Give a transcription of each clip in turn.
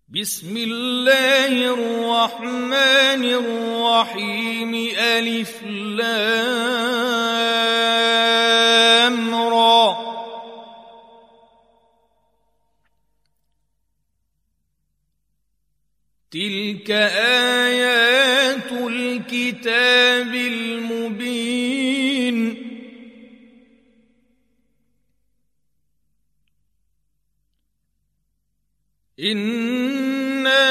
بسم الله الرحمن الرحيم ألف لام را تلك آيات الكتاب المبين إنا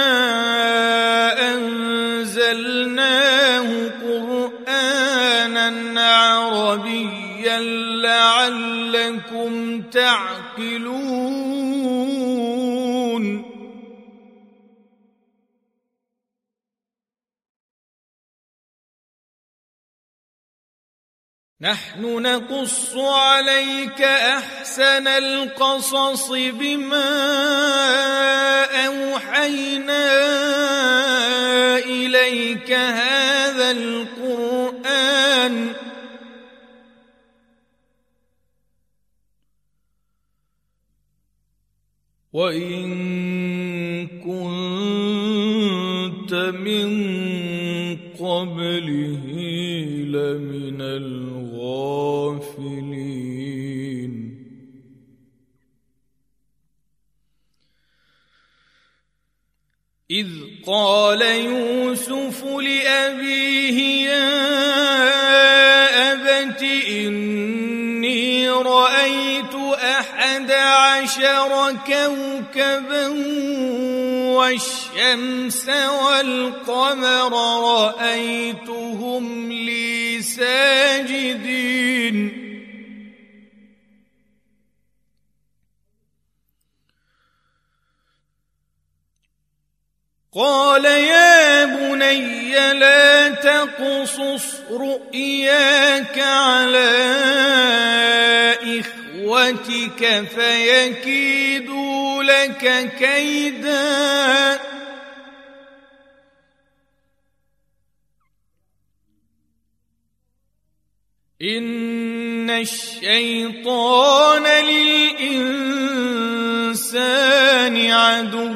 أنزلناه قرآنا عربيا لعلكم تعقلون نحن نقص عليك أحسن القصص بما أوحينا إليك هذا القرآن وإن كنت من قبله لمن الغافلين إذ قال يوسف لأبيه يا أبت إني رأيت 11 كوكبا والشمس والقمر رأيتهم لي ساجدين قال يا بني لا تقصص رؤياك على إخوتك فيكيدوا لك كيدا إن الشيطان للإنسان عدو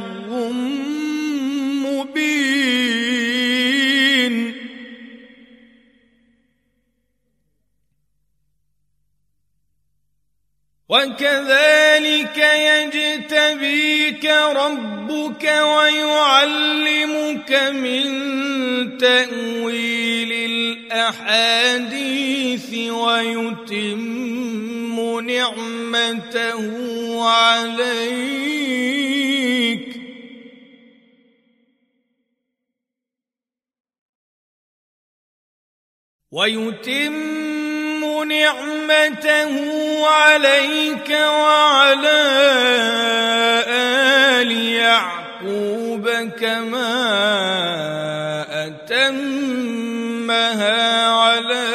مبين وكذلك يجتبيك ربك ويعلمك من تأويل الأحاديث ويتم نعمته عليك وعلى آل يعقوب كما أتمها على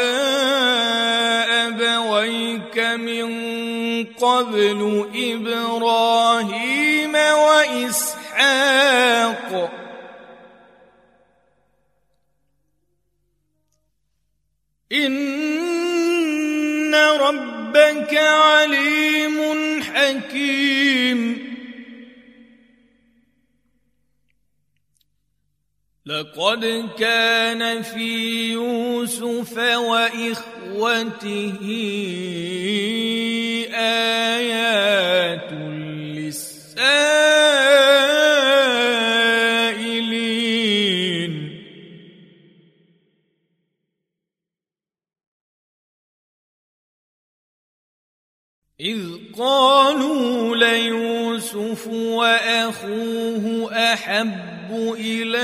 أبويك من قبل إبراهيم وإسحاق إن ربك عليم حكيم لقد كان في يوسف وإخوته آيات للسائلين إذ قالوا ليوسف وأخوه أحب إلى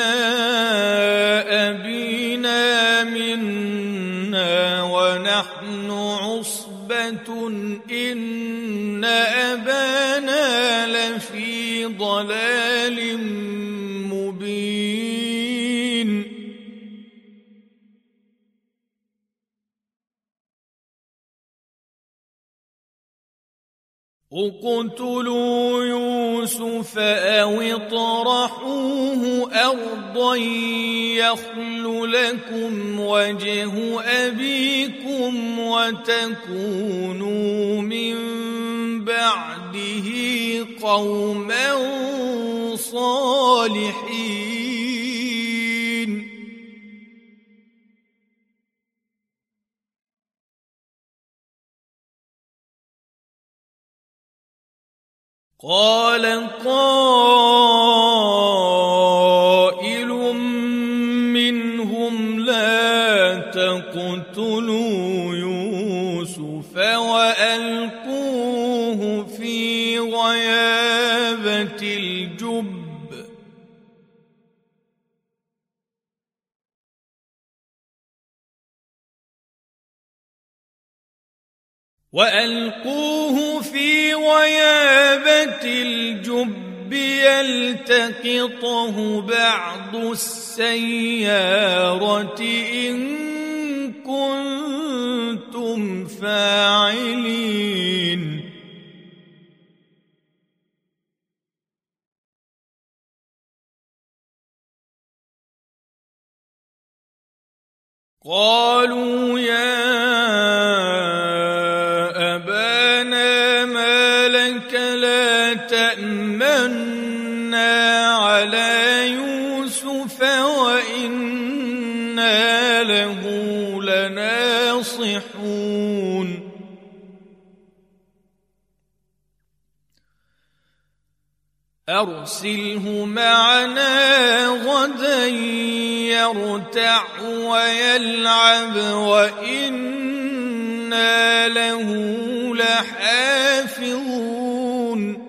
أبينا منا ونحن عصبة إن أبانا لفي ضلال مبين اقتلوا يوسف أو اطرحوه أرضا يخل لكم وجه أبيكم وتكونوا من بعده قوما صالحين الصالحين قال قائل منهم لا تقتلوا يوسف وألقوه في غيابة الجب يلتقطه بعض السيارة إن كنتم فاعلين قالوا يا أبانا ما لك لا تأمنا على يوسف وإنا له لناصحون أرسله معنا غدا يرتع ويلعب وإنا له لحافظون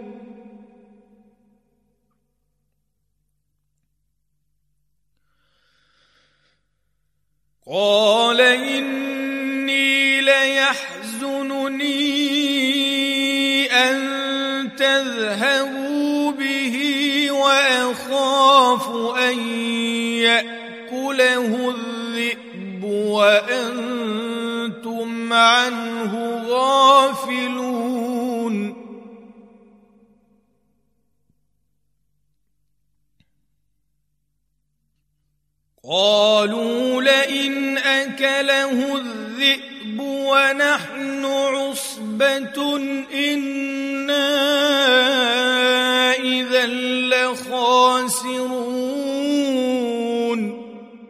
قال إني ليحزنني أن تذهبوا به وأخاف أن يأكله الذئب وأنتم عنه غافلون قالوا لئن أكله الذئب ونحن عصبة إنا إذا لخاسرون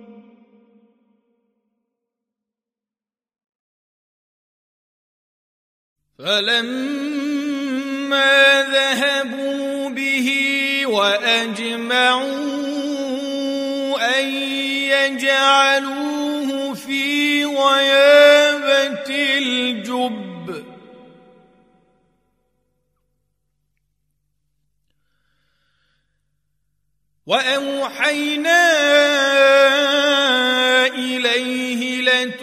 فلما ذهبوا به وأجمعوا أن يجعلوه في غيابة الجب وأوحينا إليه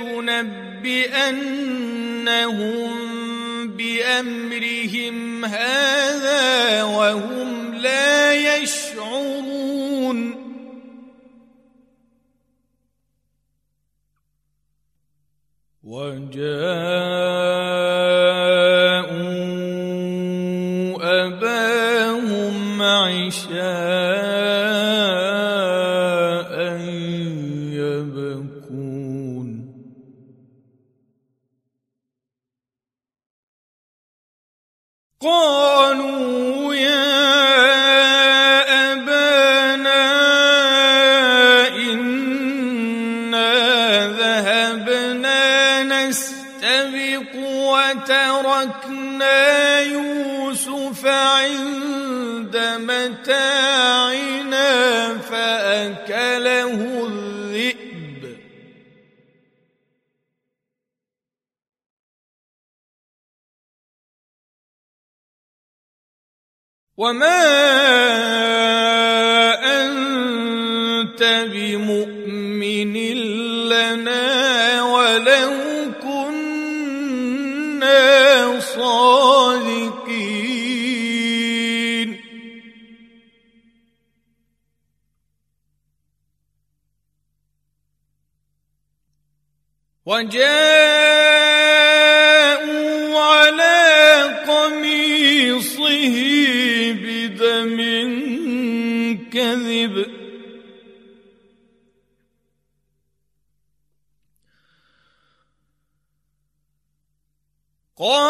لتنبئنهم بأمرهم هذا وهم لا يشعرون وجاءوا أباهم عشاء يبكون قالوا يا أبانا إنا ذهبنا نستبق وتركنا يوسف عند متاعنا فأكله الذئب وما أنت بمؤمن لنا ولو كنا صادقين وجاءوا على قميصه بدم كذب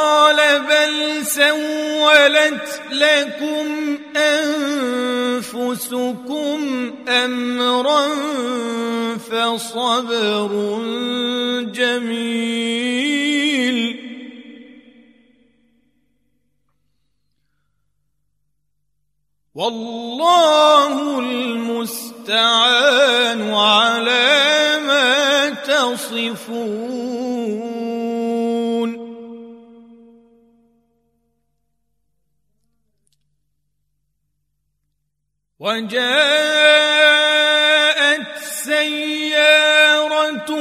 قال بل سولت لكم أنفسكم تسوسكم أمرا فصبر جميل والله المستعان على ما تصفون. وجاءت سيارة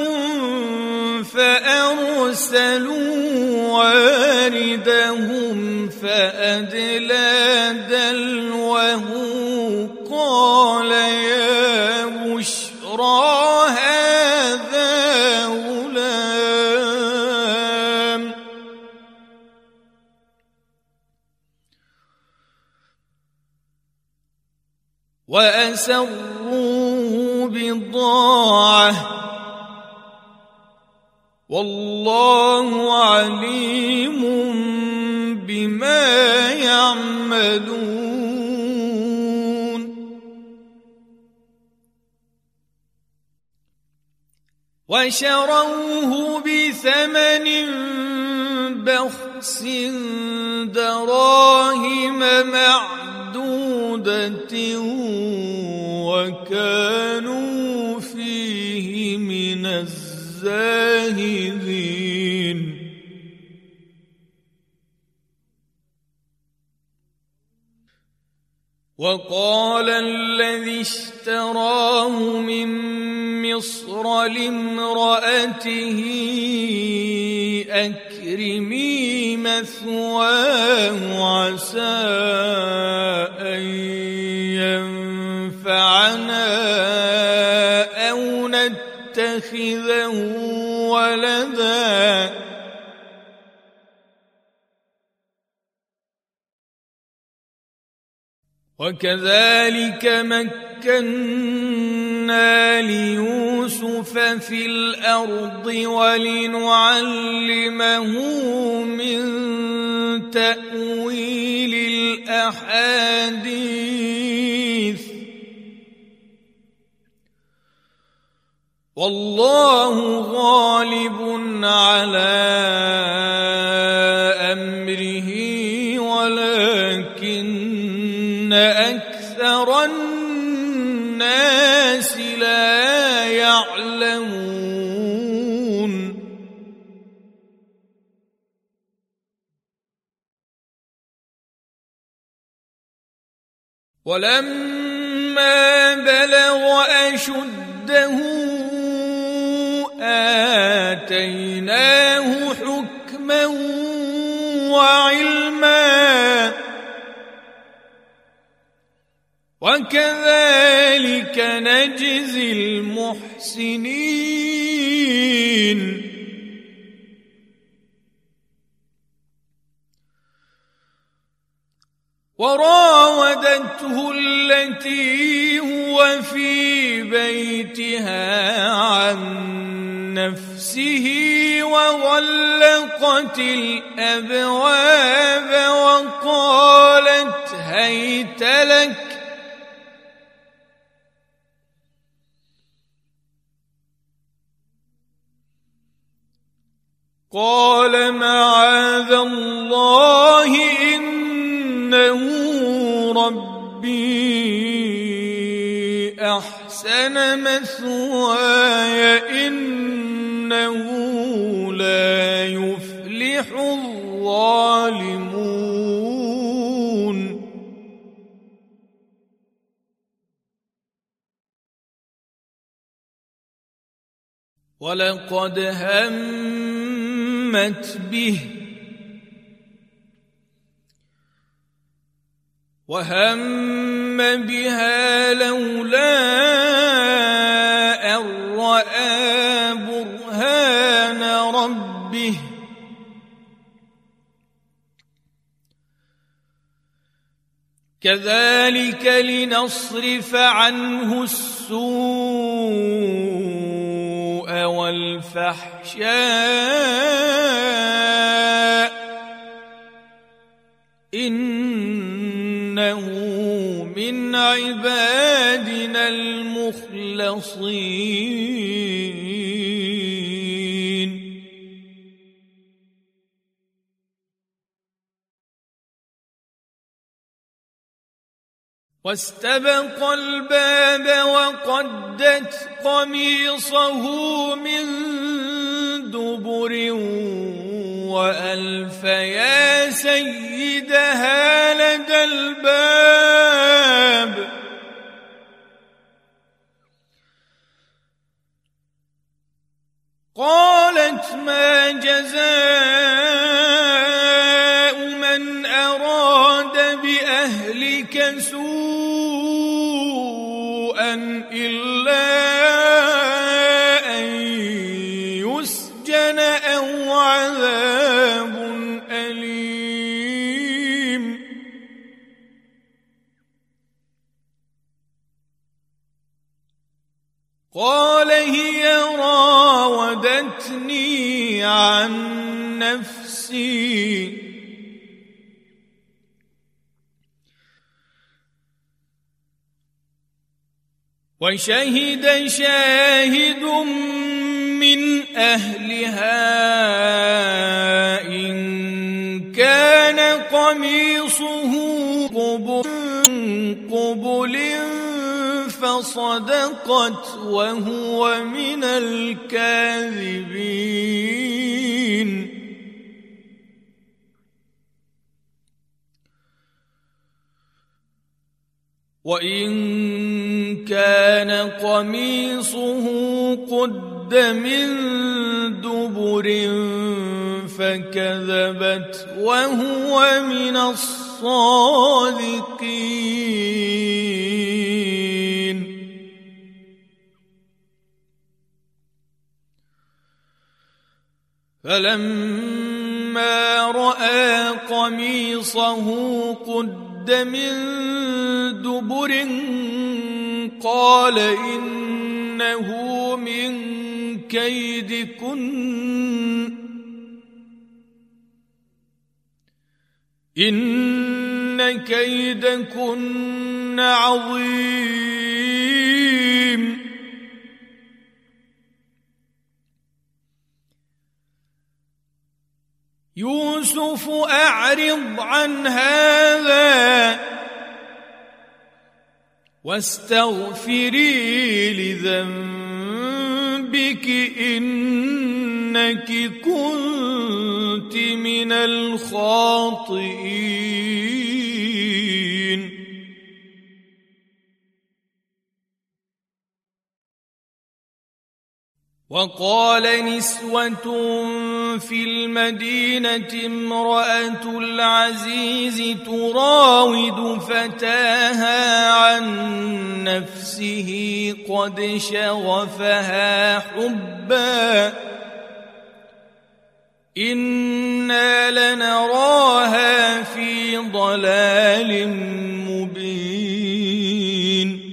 فأرسلوا واردهم فأدلى دلوه قال يا بشرى هذا غلام وأسروه بضاعة والله عليم بما يعملون. وشروه بثمن بخس دراهم معدودة وكانوا فيه من الزاهدين. وقال الذي اشتراه من مصر لامرأته أكرمي مثواه عسى أن ينفعنا أو نتخذه ولدا وكذلك مكنا ليوسف في الأرض ولنعلمه من تأويل الأحاديث والله غالب على أمره ولكن أكثر الناس لا يعلمون. ولما بلغ أشده آتيناه حكما وعلما وكذلك نجزي المحسنين. وراودته التي هو في بيتها عن نفسه وغلقت الأبواب وقالت هيت لك قال معاذ الله إنه ربي أحسن مثواي إنه لا يفلح الظالمون. ولقد همت به وهم بها لولا أن رأى برهان ربه كذلك لنصرف عنه السوء والفحشاء إنه من من عبادنا المخلصين واستبق الباب وقدت قميصه من دبر وألف يا سيدها لدى الباب قالت ما جزاء من أراد بأهلك سوءا إلا أن يسجن أو عذاب أليم قال هي راودتني عن نفسي وشهد شاهد من أهلها إن كان قميصه قبل فصدقت وهو من الكاذبين وإن كان قميصه قد من دبر فكذبت وهو من الصادقين فلما رأى قميصه قد من دبر قال إنه من كيدكن إن كيدكن عظيم يوسف أعرض عن هذا واستغفري لذنبك إنك كنت من الخاطئين وقال نسوة في المدينة امرأة العزيز تراود فتاها عن نفسه قد شغفها حبا إنا لنراها في ضلال مبين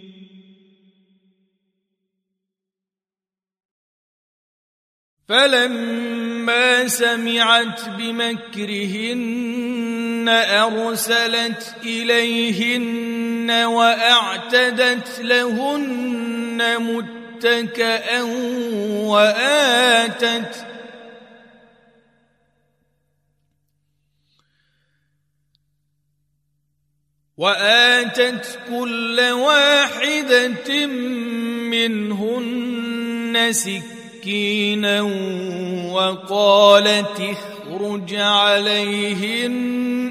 فلما سمعت بمكرهن أرسلت إليهن وأعتدت لهن متكئا وآتت كل واحدة منهن سكينا وقالت اخرج عليهن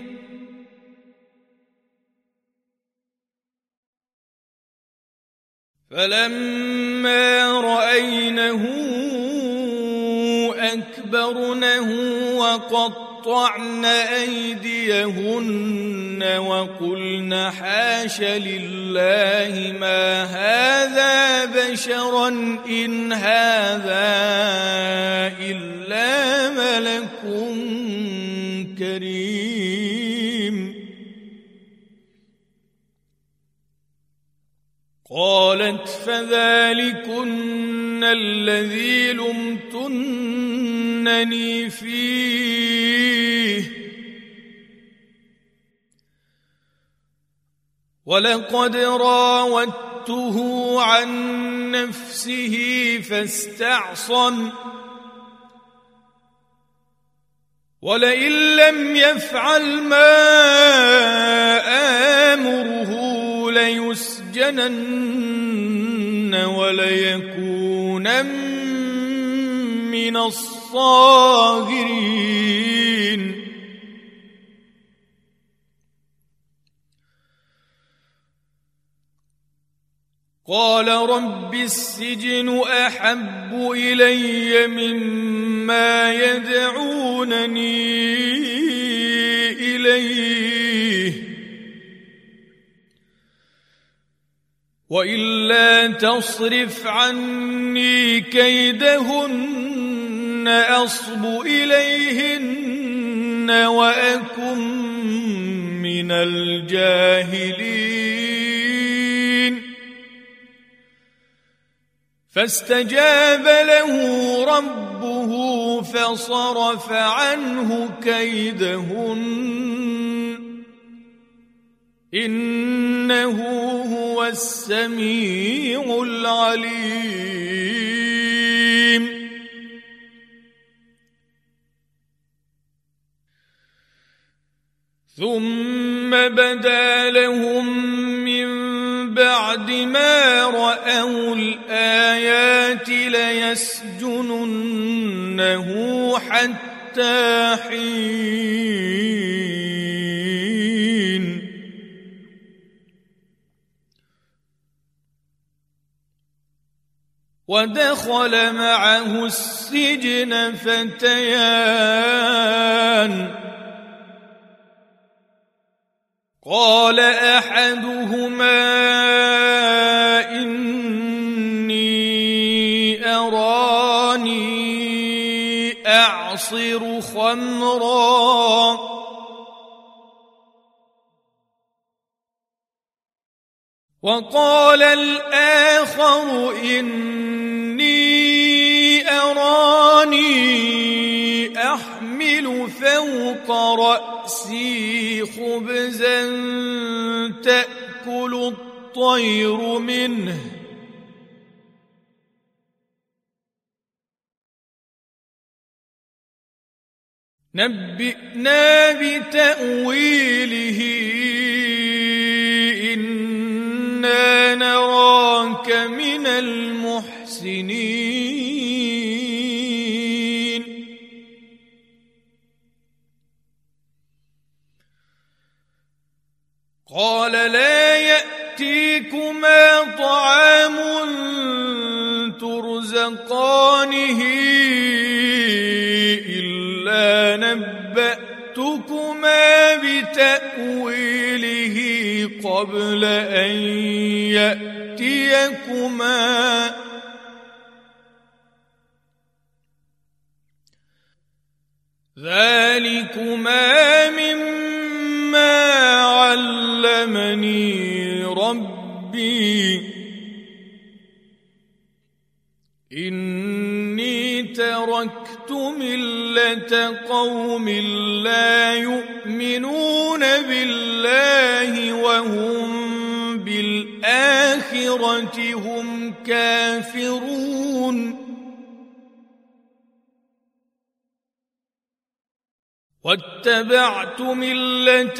فلما رأينه أكبرنه وقطعن أيديهن وقلن حاش لله ما هذا بشرا إن هذا إلا ملك كريم قالت فذلكن الذي لمتنني فيه ولقد راودته عن نفسه فاستعصم ولئن لم يفعل ما آمره ليسجنن وليكونن من الصاغرين قال رب السجن أحب إلي مما يدعونني إليه وإلا تصرف عني كيدهن أصب إليهن وأكن من الجاهلين فاستجاب له ربه فصرف عنه كيدهن إنه هو السميع العليم ثم بدا لهم من بعد ما رأوا الآيات ليسجننه حتى حين ودخل معه السجن فتيان قال أحدهما إني أراني أعصر خمرا وقال الآخر إني أراني أحمل فوق رأسي خبزا تأكل الطير منه نبئنا بتأويله إنا نراك من المحسنين قال لا يأتيكما طعام ترزقانه إلا نبأتكما بتأويله قبل أن يأتيكما ذلكما مما علمني ربي إني تركت ملة قوم لا يؤمنون بالله وهم بالآخرة هم كافرون واتبعت ملة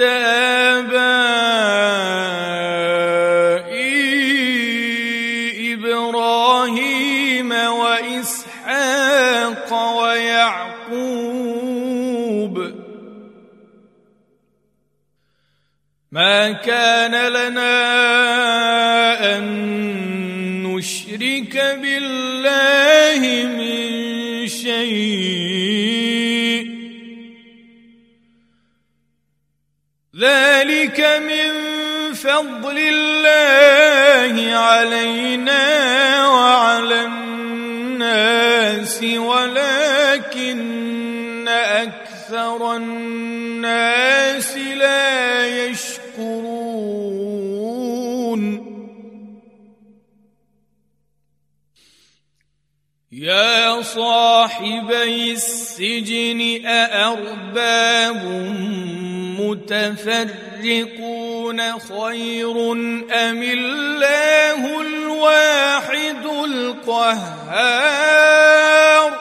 آبائي إبراهيم وإسحاق ويعقوب ما كان لنا أن نشرك بالله من شيء ذلك من فضل الله علينا وعلى الناس ولكن أكثر الناس لا يشكرون يا صاحبي السجن أأرباب متفرقون خير أم الله الواحد القهار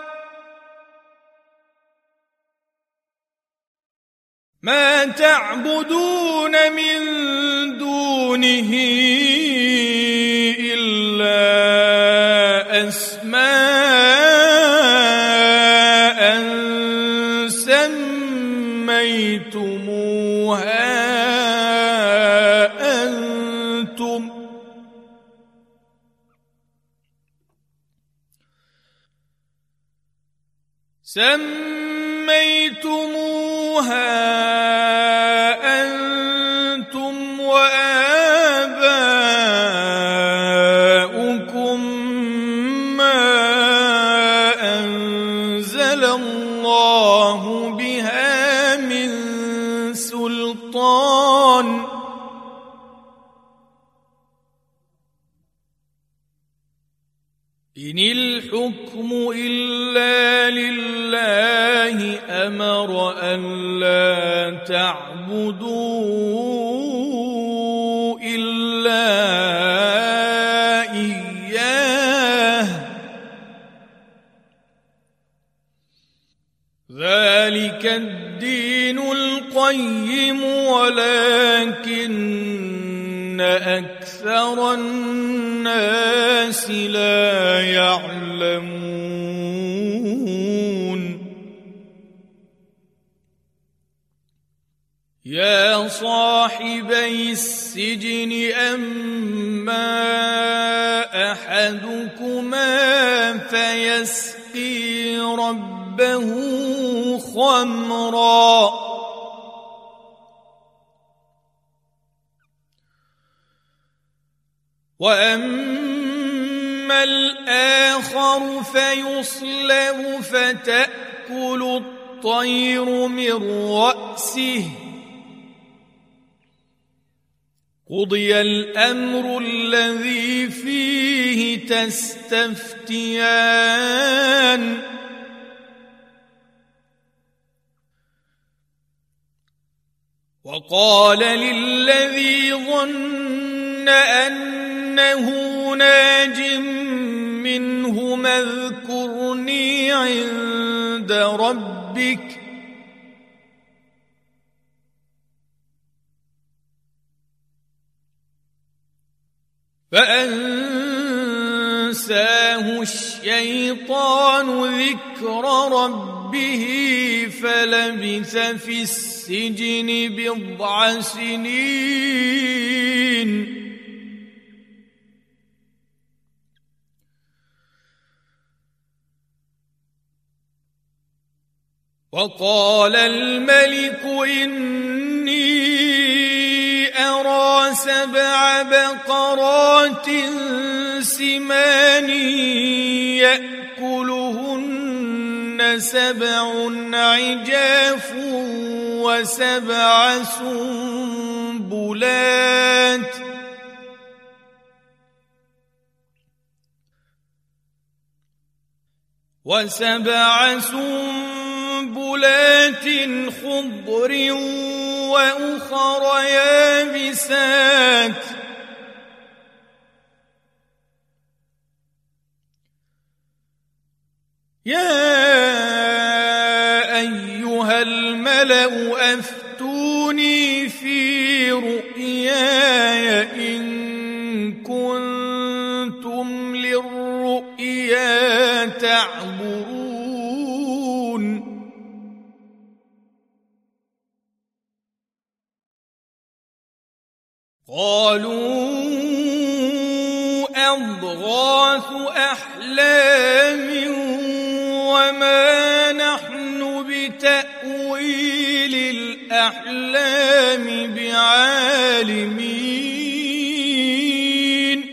ما تعبدون من دونه إلا أسماء سميتموها أنتم وآباؤكم ما أنزل الله بها من سلطان إن الحكم إلا لله أمر ألا تعبدوا إلا إياه ذلك الدين القيم ولكن أكثر الناس لا يعلمون يا صاحبي السجن أما أحدكما فيسقي ربه خمرا وأما الآخر فيصلب فتأكل الطير من رأسه قضي الأمر الذي فيه تستفتيان وقال للذي ظن أنه ناج منهما اذكرني عند ربك فأنساه الشيطان ذكر ربه فلبث في السجن بضع سنين وقال الملك إني أرى 7 بقرات سمان يأكلهن 7 عجاف و7 سنبلات خضر وأخر يابسات يا أيها الملأ أفتوني في رؤياي إن كنتم للرؤيا تعبرون قالوا أضغاث أحلام وما نحن بتأويل الأحلام بعالمين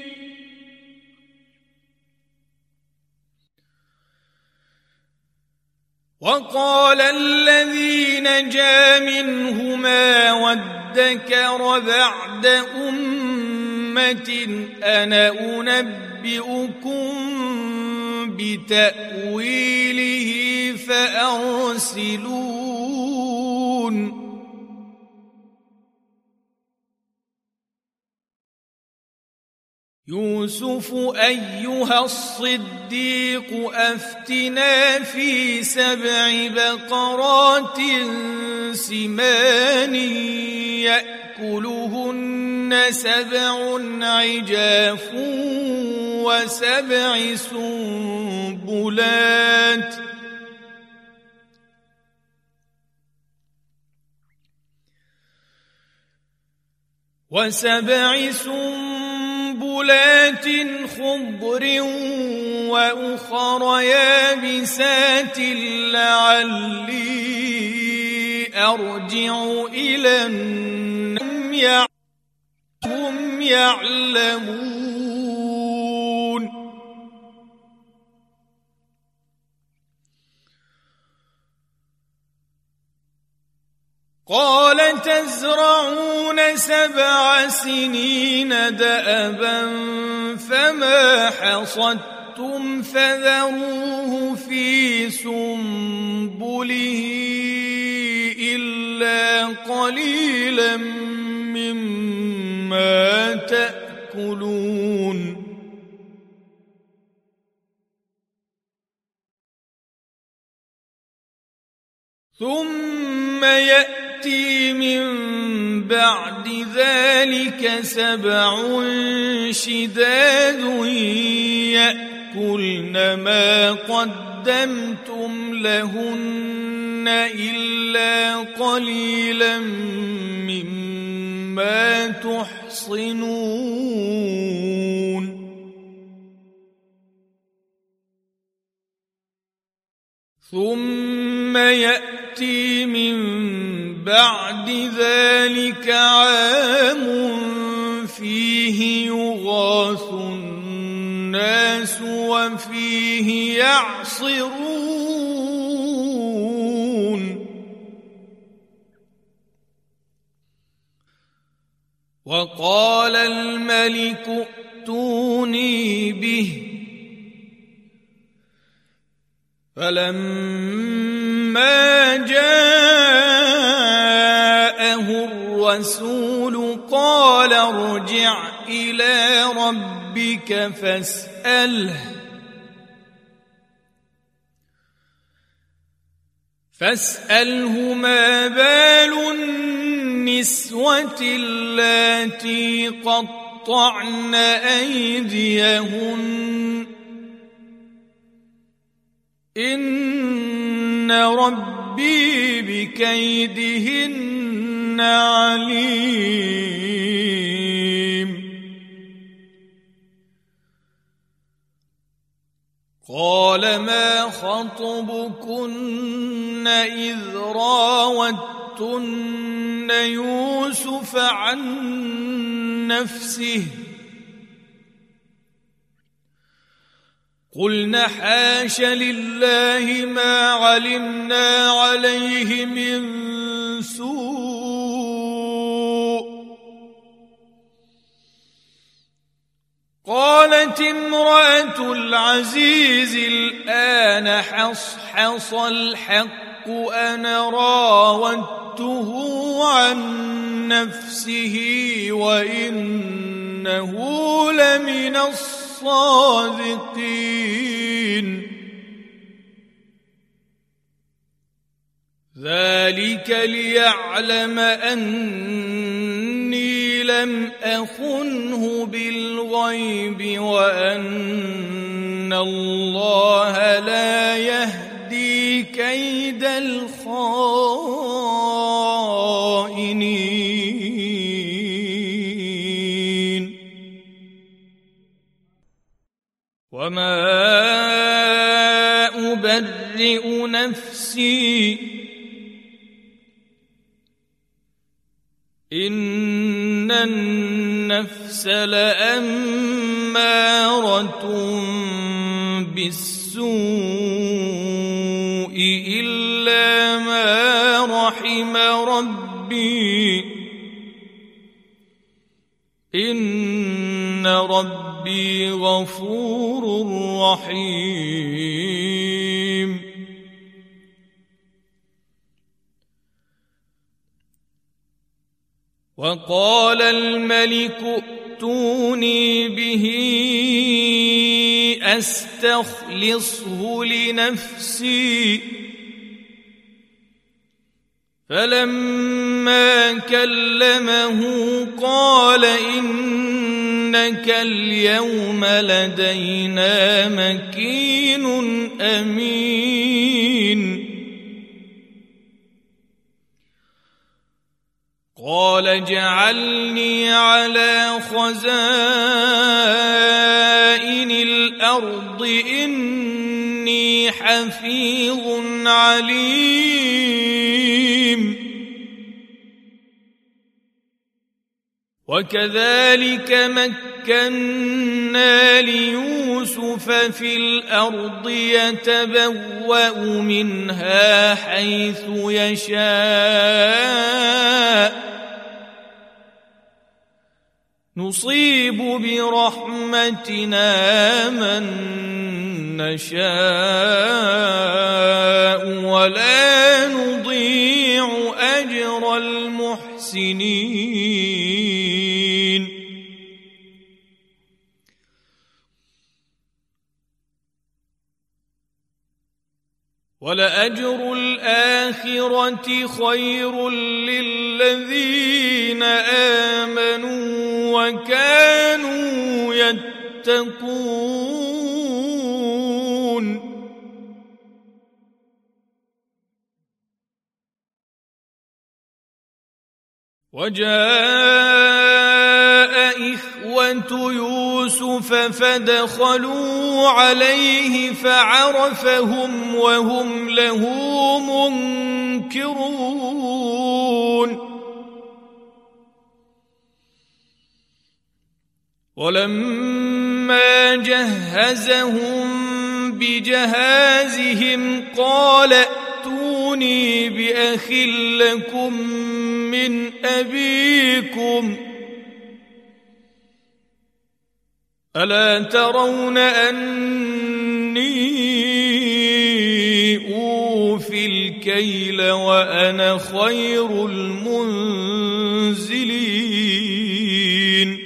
وقال الذي نجا منهما وادكر بعد أمة أنا أنبئكم بتأويله فأرسلون يوسف أيها الصديق أفتنا في 7 بقرات سمان يأكلهن 7 عجاف و7 سنبلات خضر وأخر يابسات لعلي أرجع إلى الناس هم يعلمون قال تزرعون 7 سنين دأبا فما حصدتم فذروه في سنبله إلا قليلا مما تأكلون ثم يأتي من بعد ذلك 7 شداد يأكلن ما قدمتم لهن إلا قليلا مما تحصنون ثم يأتي من بعد ذلك عام فيه يغاث الناس وفيه يعصرون وقال الملك ائتوني به فلما جاءه الرسول قال ارجع إلى ربك فاسأله ما بال النسوة اللاتي قطعن أيديهن إن ربي بكيدهن عليم قال ما خطبكن إذ راوتن يوسف عن نفسه قلنا حاش لله ما علمنا عليه من سوء قالت امرأة العزيز الآن حصحص الحق أنا راودته عن نفسه وإنه لمن الصادقين ذلك ليعلم أني لم أخنه بالغيب وأن الله لا يهدي كيد الخائنين وما أبرئ نفسي إن النفس لأمارة بالسوء إلا ما رحم ربي إن ربي ربي غفور رحيم. وقال الملك ائتوني به أستخلصه لنفسي. فلما كلمه قال إنك اليوم لدينا مكين أمين. قال اجعلني على خزائن الأرض إني حفيظ عليم. وكذلك مكنا ليوسف في الأرض يتبوأ منها حيث يشاء نصيب برحمتنا من نشاء ولا نضيع أجر المحسنين. ولأجر الآخرة خير للذين آمنوا وكانوا يتقون. وجاء إخوة يوسف فدخلوا عليه فعرفهم وهم له منكرون. ولما جهزهم بجهازهم قال ائتوني بأخ لكم من أبيكم ألا ترون أني أوفي الكيل وأنا خير المنزلين.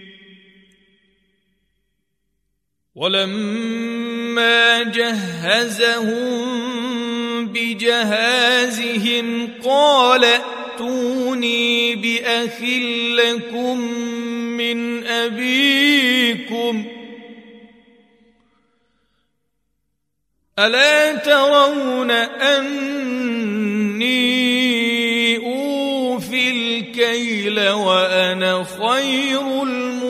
ولما جهزهم بجهازهم قال ائتوني بأخ لكم من أبيكم ألا ترون أني أوفي الكيل وأنا خير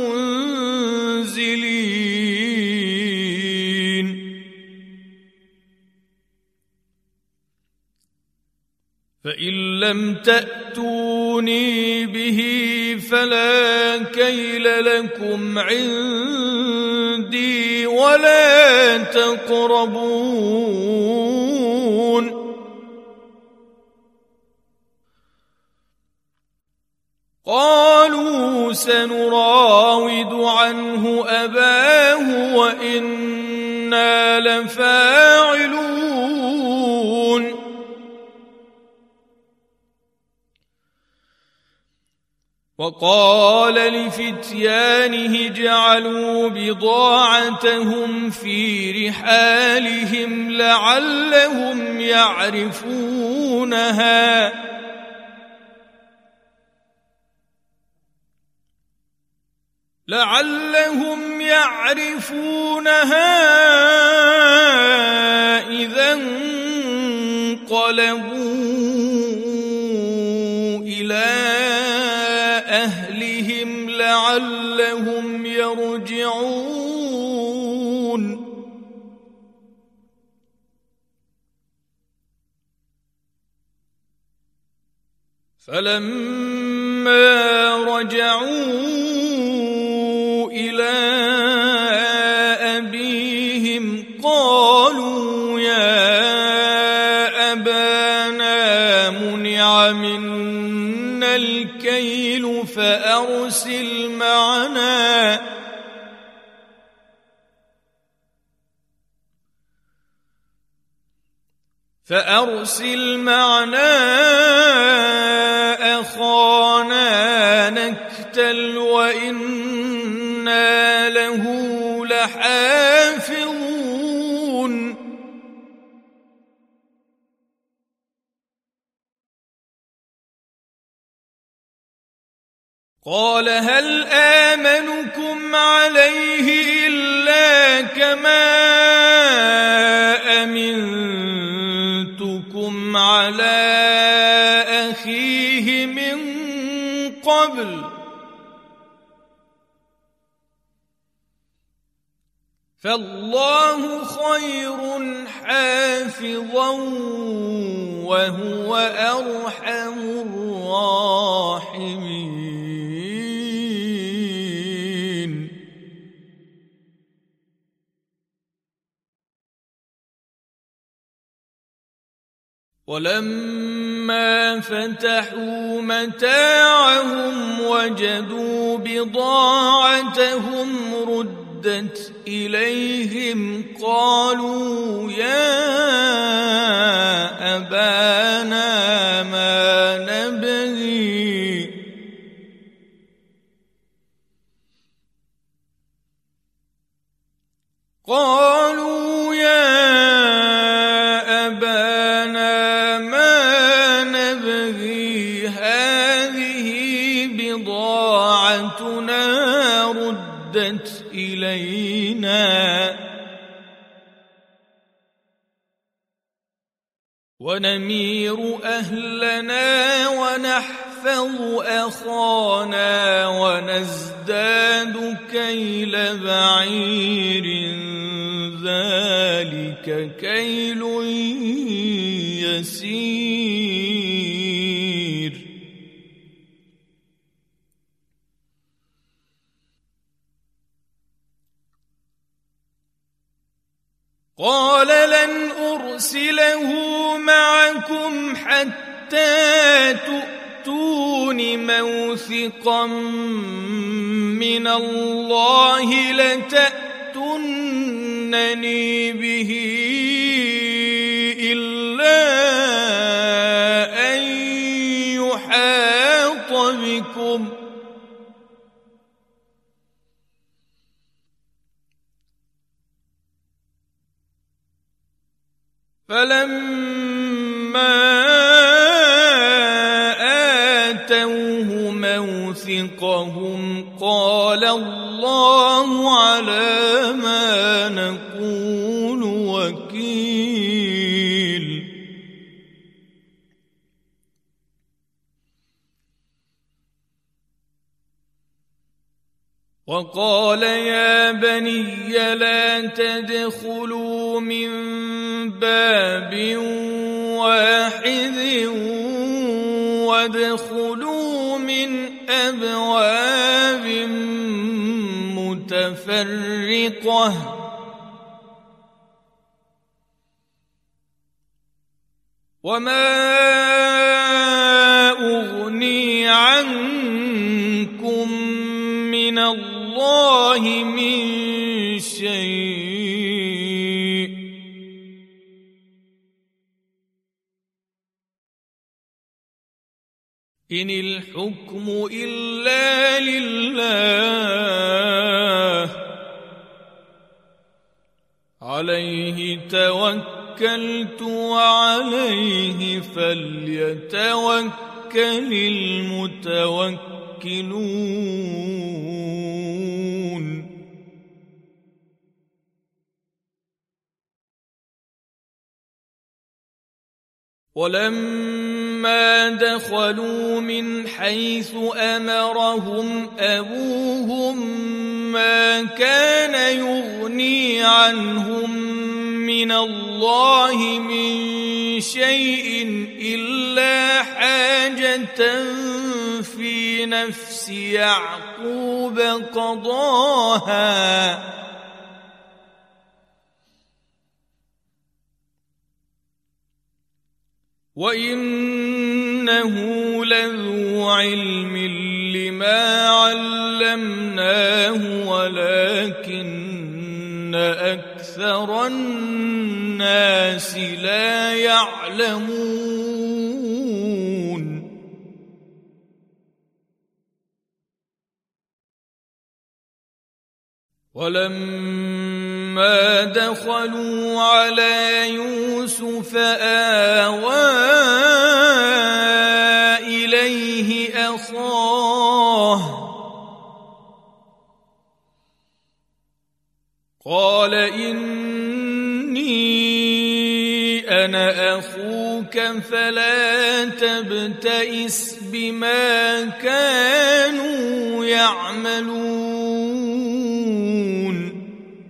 المنزلين. فإن لم تأتوني به فلا كيل لكم عندي ولا تقربون. قالوا سنراود عنه أباه وإنا لفاعلون. وقال لفتيانه اجعلوا بضاعتهم في رحالهم لعلهم يعرفونها إذا انقلبوا إلى أهلهم لعلهم يرجعون. فلما رجعوا إلى أبيهم قالوا يا أبانا منع منا الكيل فأرسل معنا أخانا نكتل وإنا له لحافظون قال هل آمنكم عليه إلا كما أمنتكم على أخيه من قبل فالله خير حافظا وهو أرحم الراحمين ولما فتحوا متاعهم وجدوا بضاعتهم ردت إليهم قالوا يا أبانا ما نبغي قالوا يا أبانا ما نبغي هذه بضاعتنا ردت إلينا ونمير أهلنا ونحفظ أخانا ونزداد كيل بعير ذلك كيل يسير قال لن أرسله معكم حتى تؤتون موثقا من الله لتأتونني به إلا أن يحاط بكم فلما آتوه موثقهم قال الله على ما نقول وكيل وقال يا بني لا تدخلوا من باب واحد وادخلوا من أبواب متفرقة وما أغني عنكم من الله من شيء إن الحكم إلا لله عليه توكلت وعليه فليتوكل المتوكلون ولما دخلوا من حيث أمرهم أبوهم ما كان يغني عنهم من الله من شيء إلا حاجة في نفس يعقوب قضاها وإنه لذو علم لما علمناه ولكن أكثر الناس لا يعلمون ولما دخلوا على يوسف آوى إليه أخاه قال إني أنا أخوك فلا تبتئس بما كانوا يعملون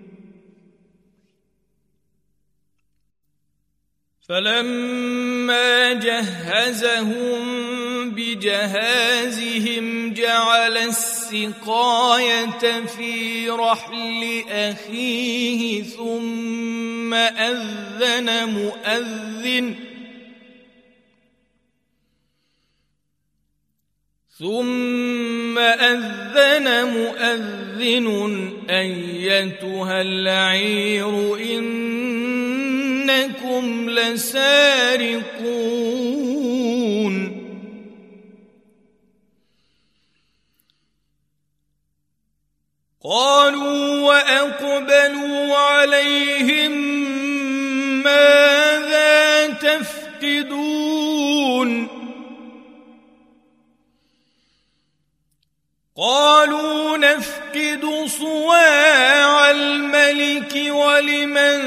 فلما جهزهم بجهازهم جعل السقاية في رحل أخيه ثم أذن مؤذن أيتها العير إنكم لسارقون قالوا وأقبلوا عليهم ماذا تفقدون قالوا نفقد صواع الملك ولمن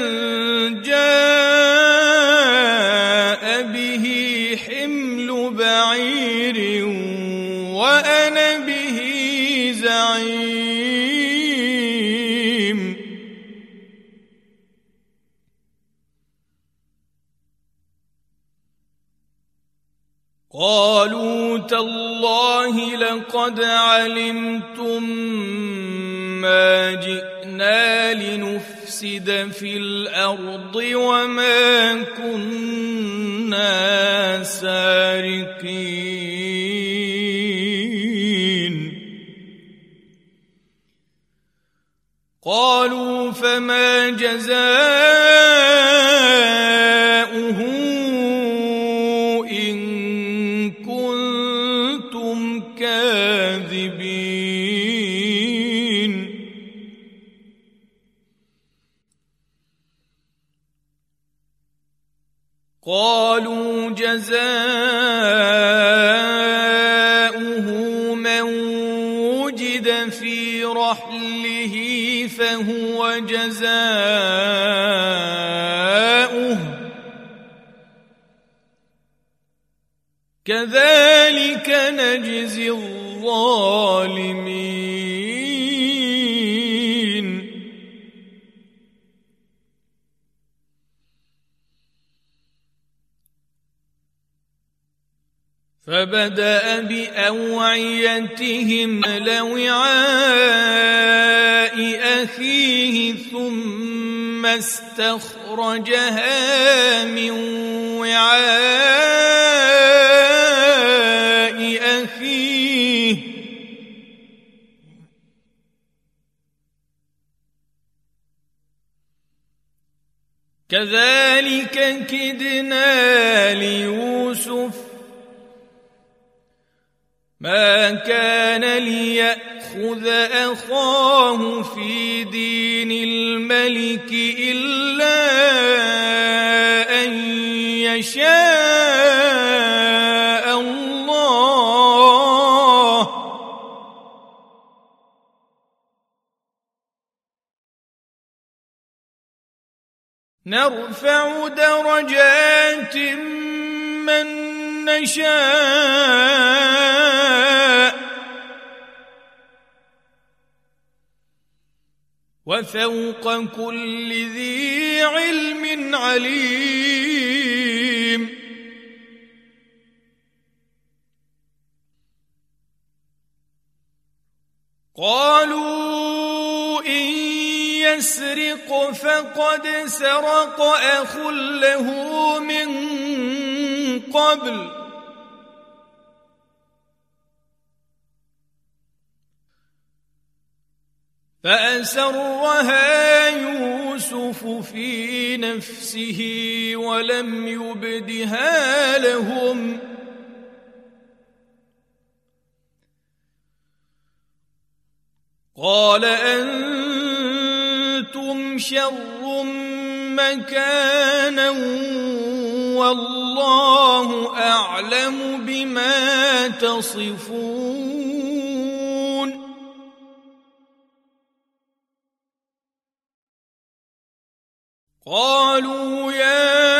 جاء به حمل بعير وأنا به زعيم قالوا تالله لقد علمتم ما جئنا لنفسد في الأرض وما كنا سارقين قالوا فما جزاؤه كاذبين قالوا جزاؤه من وجد في رحله فهو جزاؤه كذلك نجزي الظالمين فبدأ بأوعيتهم لوعاء أخيه ثم استخرجها من وعاء أخيه كذلك كدنا ليوسف ما كان ليأخذ أخاه في دين الملك إلا أن يشاء الله نرفع درجات من نشاء وفوق كل ذي علم عليم قالوا إن يسرق فقد سرق أخ له من قبل فأسرها يوسف في نفسه ولم يبدها لهم قال أنتم شر مكانا والله أعلم بما تصفون قالوا يا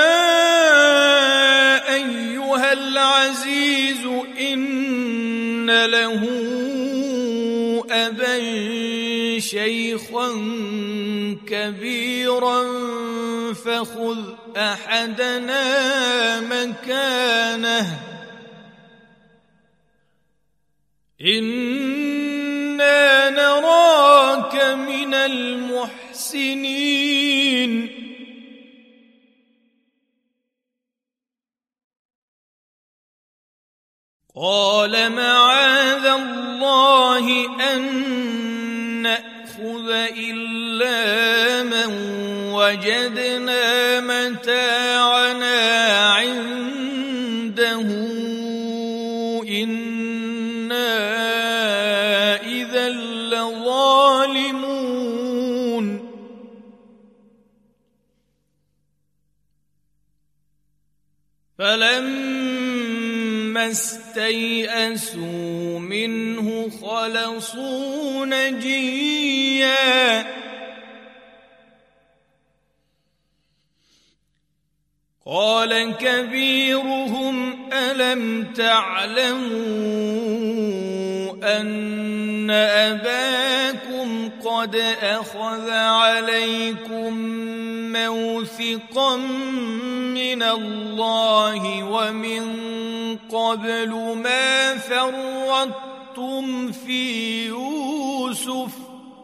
أيها العزيز إن له أبا شيخا كبيرا فخذ أحدنا مكانه إنا نراك من المحسنين قال معاذ الله أن نأخذ إلا من وجدنا متاعنا عنده إنا إذا لظالمون فلما استيئسوا منه خلصوا نجيا قال كبيرهم ألم تعلموا أن أباكم قد أخذ عليكم موثقا من الله ومن قبل ما فرطتم في يوسف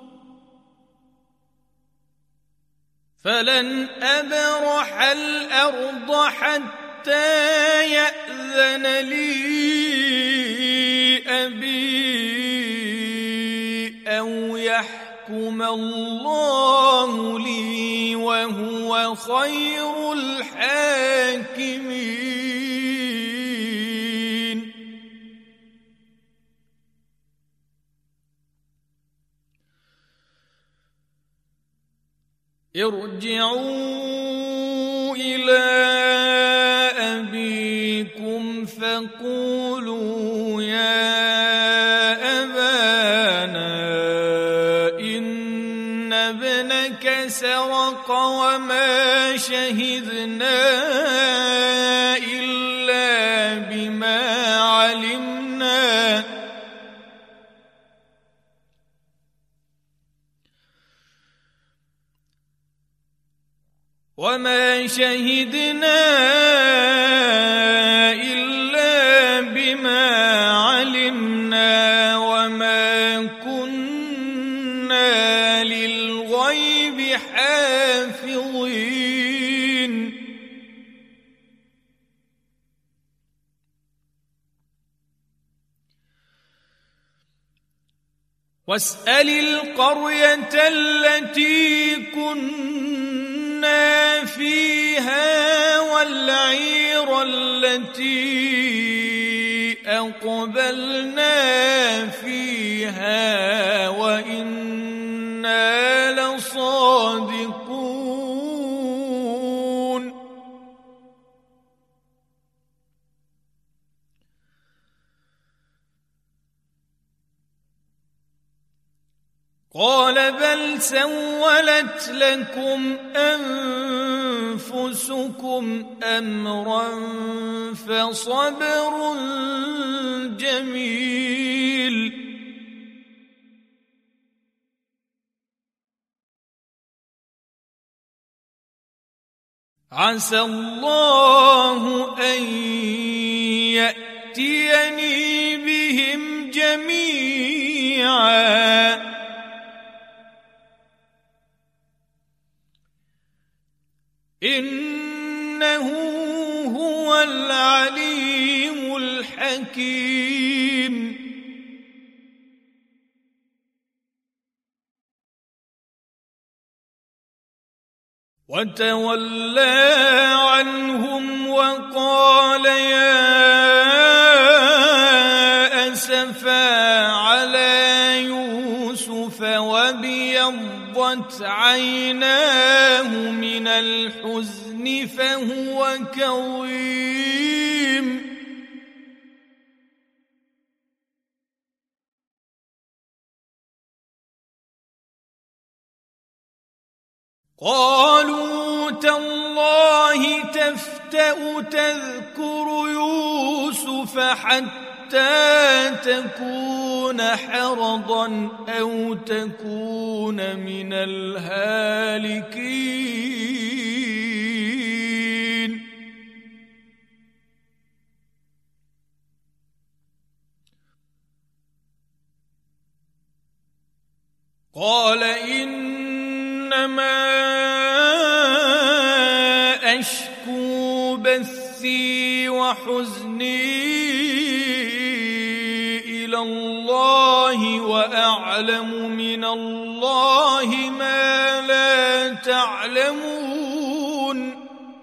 فلن أبرح الأرض حتى يأذن لي أبي أو يحكم الله لي وهو خير الحاكمين ارجعوا إلى أبيكم فقولوا يا أبانا إن ابنك سرق وما شهدنا إلا بما علمنا وما كنا للغيب حافظين واسأل القرية التي كنا فيها والعير التي أقبلنا فيها وإنا لصادقون قال بل سولت لكم أنفسكم أمرا فصبر جميل عسى الله أن يأتيني بهم جميعا إنه هو العليم الحكيم وتولى عنهم وقال يا أسفا على يوسف وابيضت عيناه من الحزن فهو كظيم قالوا تالله تفتأ تذكر يوسف حتى تكون حرضا أو تكون من الهالكين قال إنما أشكو بثي وحزني إلى الله وأعلم من الله ما لا تعلمون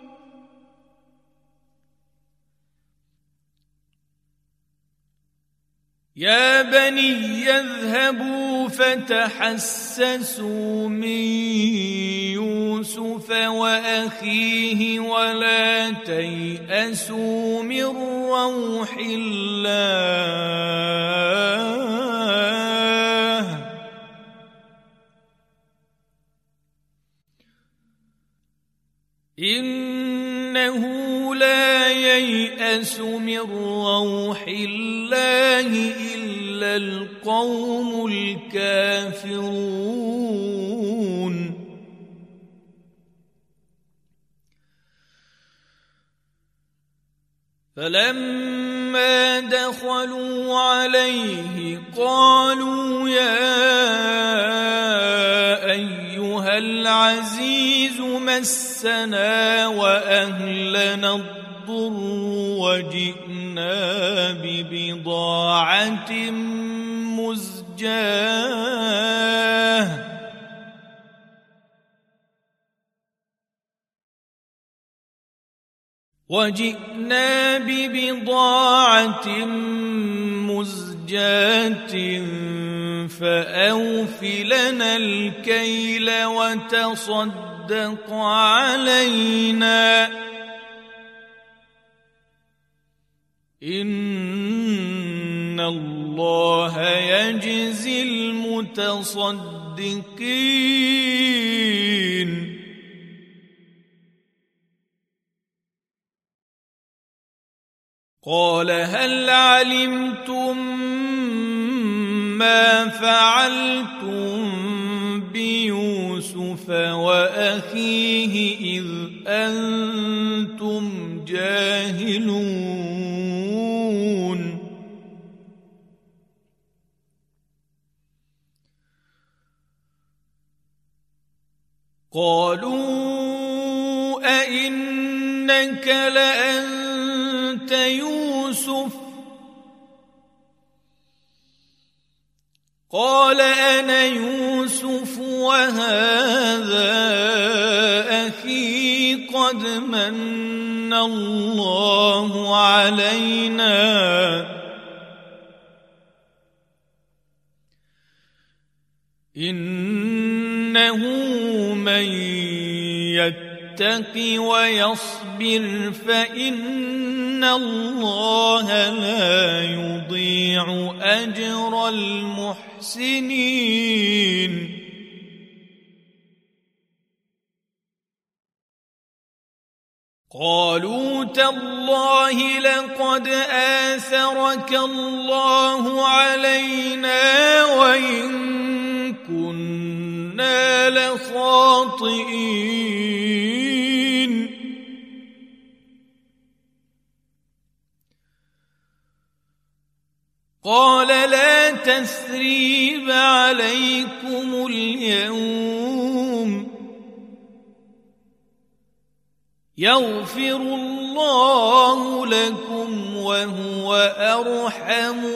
يا بني يذهبوا فتحسسوا من يوسف وأخيه ولا تيأسوا من روح الله إنه لا ييأس من روح الله إلا القوم الكافرون فلما دخلوا عليه قالوا يا أيها العزيز مسنا وأهلنا الضر وجئنا ببضاعة مزجاة فأوف لنا الكيل وتصدق علينا إن الله يجزي المتصدقين قال هل علمتم ما فعلتم بيوسف وأخيه إذ أنتم جاهلون قالوا أئنك لأنت يوسف قال أنا يوسف وهذا أخي قد من الله علينا إنه من يتق ويصبر فإن الله لا يضيع أجر المحسنين قالوا تالله لقد آثرك الله علينا وإن كنا لخاطئين قال لا تثريب عليكم اليوم يغفر الله لكم وهو أرحم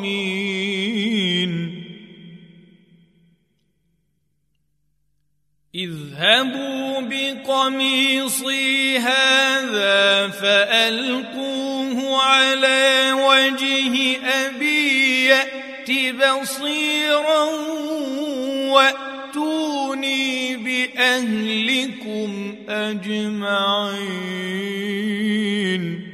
الراحمين اذهبوا بقميصي هذا فألقوه على وجه أبي يأت بصيرا وأتوني بأهلكم أجمعين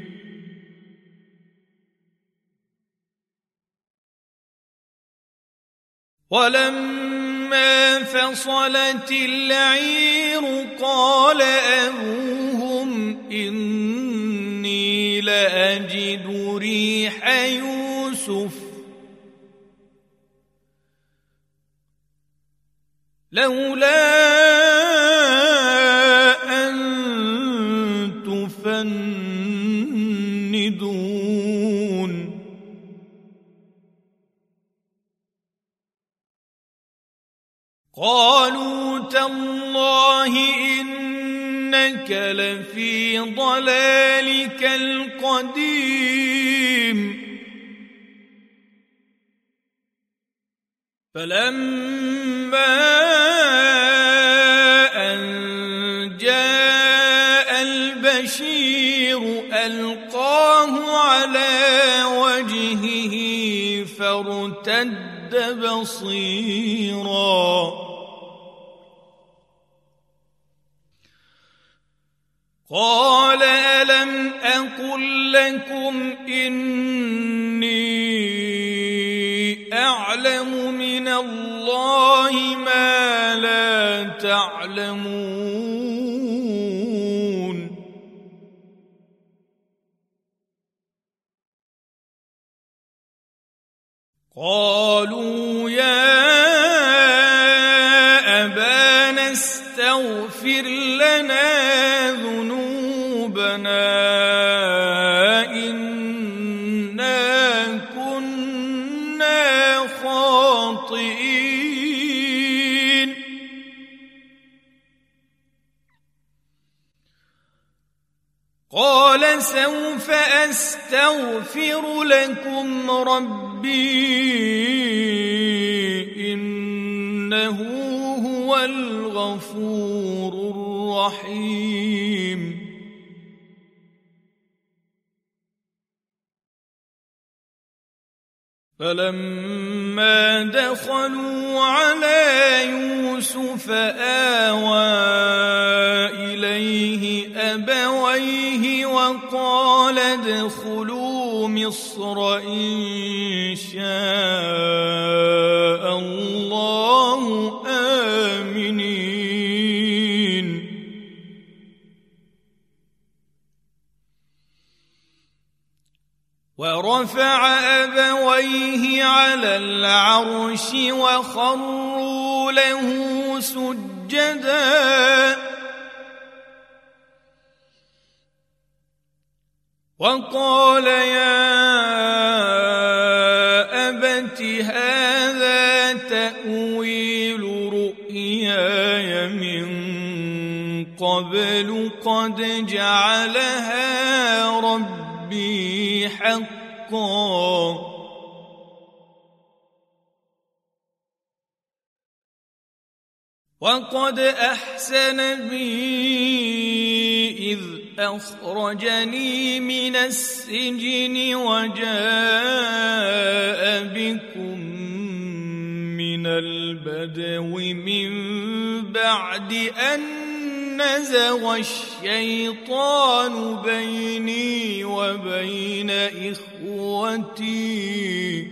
ولما فصلت العير قال أبوهم إني لأجد ريح يوسف لولا أن تفندون قالوا تالله إنك لفي ضلالك القديم فلما أن جاء البشير ألقاه على وجهه فارتد بصيرا قال ألم أقل لكم إني أعلم من الله ما لا تعلمون قالوا يا أبانا استغفر لنا ذنوبنا إنا كنا خاطئين قال سوف أستغفر لكم ربي إنه هو الغفور الرحيم فلما دخلوا على يوسف آوى إليه أبويه وقال ادخلوا مصر إن شاء الله آمنين ورفع أبويه على العرش وخروا له سجدا وقال يا أبت هذا تأويل رؤياي من قبل قد جعلها ربي حقا وقد أحسن بي إذ أخرجني من السجن وجاء بكم من البدو من بعد أن نزغ الشيطان بيني وبين إخوتي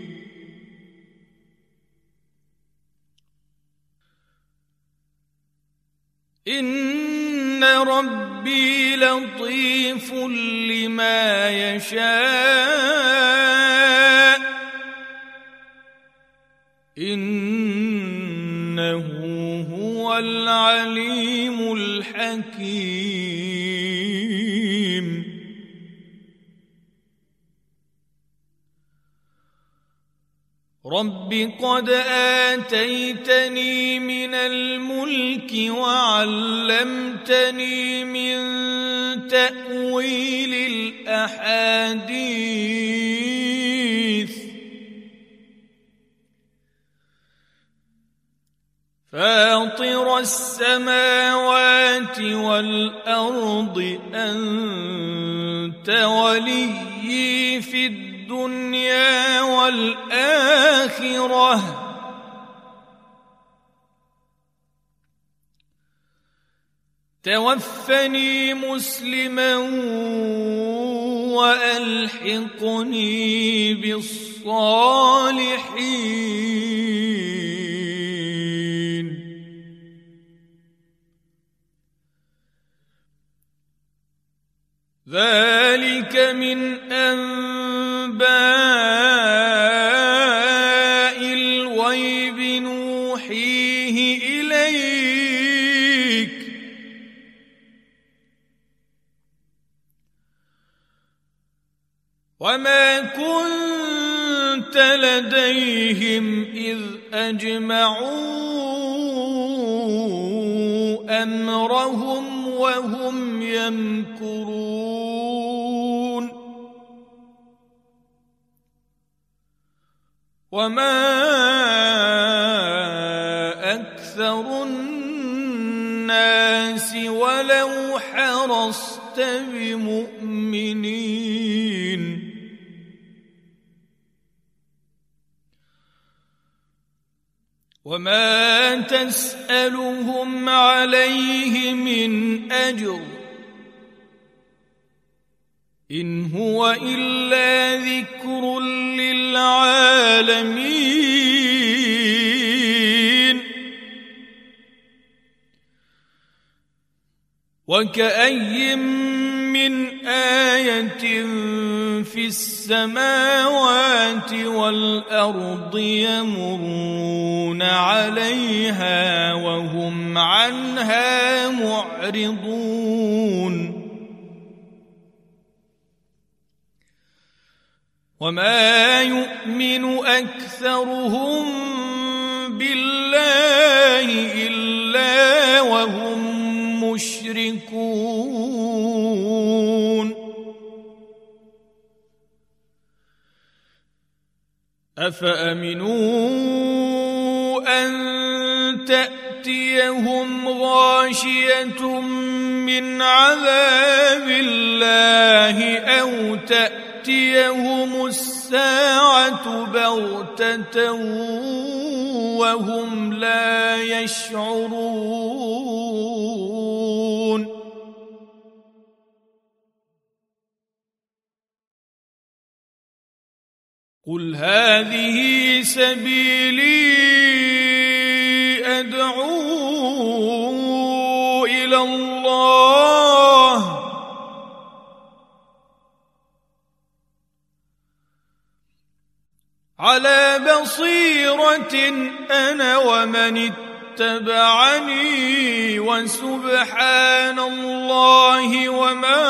إن ربي لطيف لما يشاء إنه هو العليم الحكيم رب قد آتيتني من الملك وعلمتني من تأويل الأحاديث فاطر السماوات والأرض أنت وليي في الدنيا والآخرة توفني مسلما وألحقني بالصالحين. ذلك من أنباء الغيب نوحيه إليك وما كنت لديهم إذ أجمعوا أمرهم وهم يمكرون. وما أكثر الناس ولو حرصت بمؤمنين. وما تسألهم عليه من أجر إن هو إلا ذكر للعالمين. وكأي من آية في السماوات والأرض يمرون عليها وهم عنها معرضون. وما يؤمن أكثرهم بالله إلا وهم مشركون. أفأمنوا أن تأتيهم غاشية من عذاب الله أو تأتيهم الساعة بغتة وهم لا يشعرون. قل هذه سبيلي أدعو إلى الله على بصيرة أنا ومن اتبعني وسبحان الله وما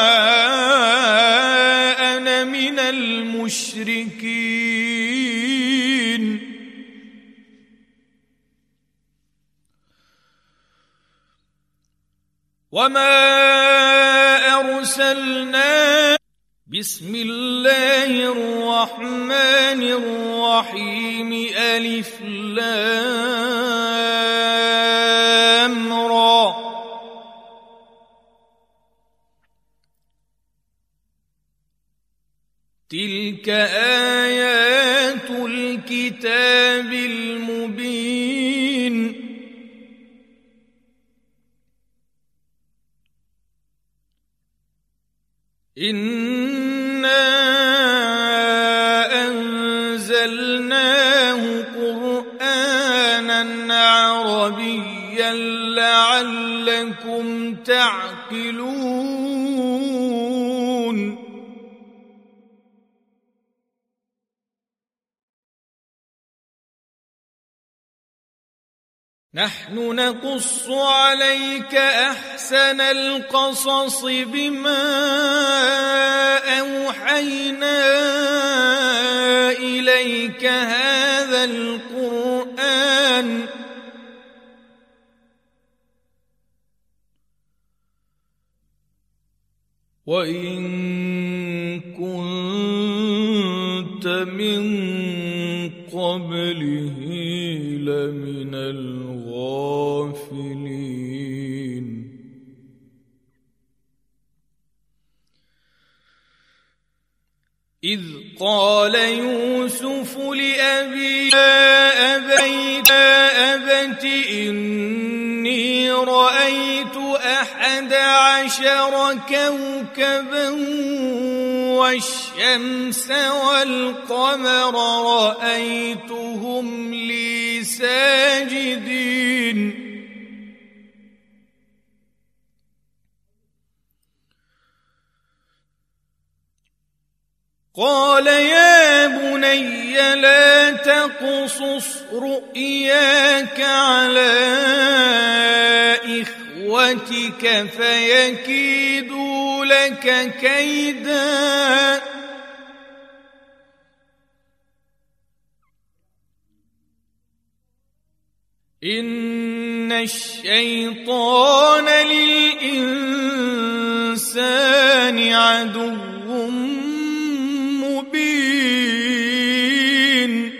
أنا من المشركين. وما أرسلنا بسم الله الرحمن الرحيم ألف لام را تلك آيات الكتاب المبين. إنا أنزلناه قرآنا عربيا لعلكم تعقلون. نحن نقص عليك أحسن القصص بما أوحينا إليك هذا القرآن وإن كنت من قبله لمن الغافلين. الغافلين إذ قال يوسف لأبيه يا أبت إني رأيت 11 كوكبا والشمس والقمر رأيتهم لي ساجدين قال يا بني لا تقصص رؤياك على إخوتك فيكيدوا لك كيدا إن الشيطان للإنسان عدو مبين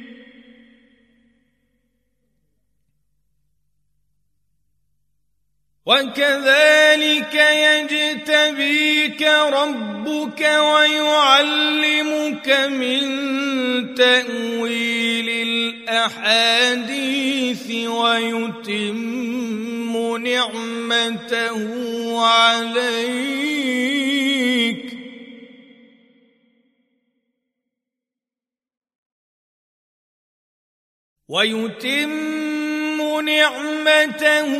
وكذلك يجتبيك ربك ويعلمك من تأويل الأحاديث ويتم نعمته عليك